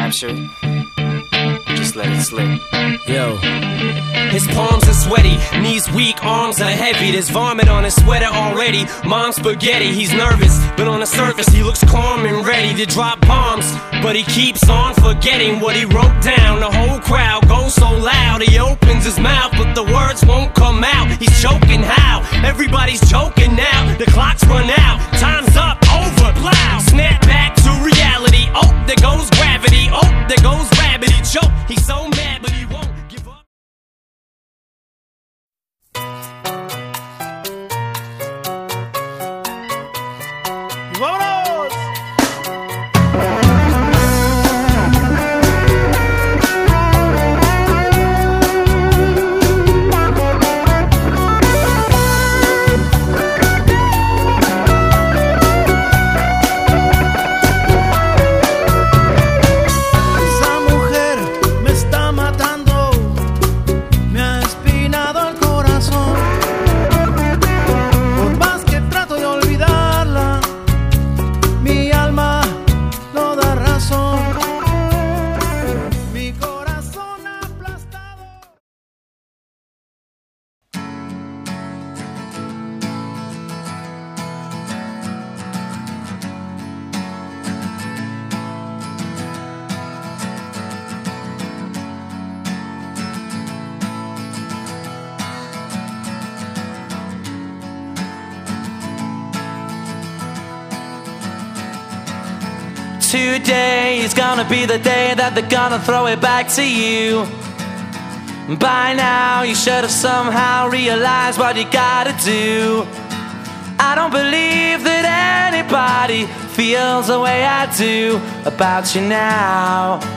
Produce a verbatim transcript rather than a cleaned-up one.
capture it, just let it slip. Yo. His palms are sweaty, knees weak, arms are heavy. There's vomit on his sweater already. Mom's spaghetti, he's nervous, but on the surface he looks calm and ready to drop bombs. But he keeps on forgetting what he wrote down. The whole crowd goes so loud, he opens his mouth, but the words won't come out. He's choking how? Everybody's joking now. The clock's run out, time's up, over, plow. Snap back to reality, oh, there goes gravity. Oh, there goes rabbit, he choke. He's so mad, but he won't give up. ¡Vámonos! Esa mujer me está matando, me ha espinado el corazón. Por más que trato de olvidarla, mi alma no da razón. Mi corazón aplastado. Today is gonna be the day that they're gonna throw it back to you. By now you should have somehow realized what you gotta do. I don't believe that anybody feels the way I do about you now.